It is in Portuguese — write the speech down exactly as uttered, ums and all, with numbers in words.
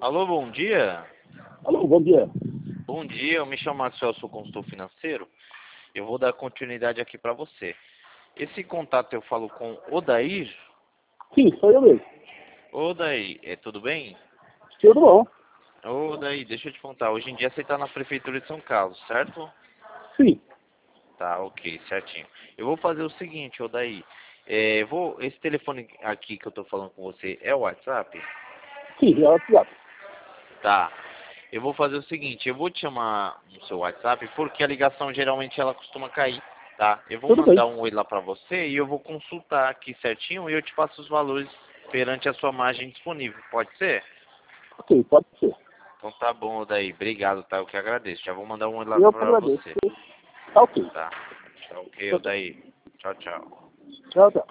Alô, bom dia. Alô, bom dia. Bom dia, eu me chamo Maxwell, sou consultor financeiro. Eu vou dar continuidade aqui para você. Esse contato eu falo com Odair. Sim, sou eu mesmo. Odair, é tudo bem? Tudo bom? Odair, deixa eu te contar. Hoje em dia você está na Prefeitura de São Carlos, certo? Sim. Tá, ok, certinho. Eu vou fazer o seguinte, Odair. É, eu vou, esse telefone aqui que eu tô falando com você é o WhatsApp? Sim, é o WhatsApp. Tá. Eu vou fazer o seguinte, eu vou te chamar no seu WhatsApp porque a ligação geralmente ela costuma cair, tá? Eu vou Tudo bem. mandar um oi lá pra você e eu vou consultar aqui certinho e eu te passo os valores perante a sua margem disponível, pode ser? Ok, pode ser. Então tá bom, daí. Obrigado, tá? Eu que agradeço. Já vou mandar um oi lá Eu que pra agradeço. você. Tá ok. Tá. Tá ok, Tchau, tchau. daí. Tchau, tchau. Tchau, tchau.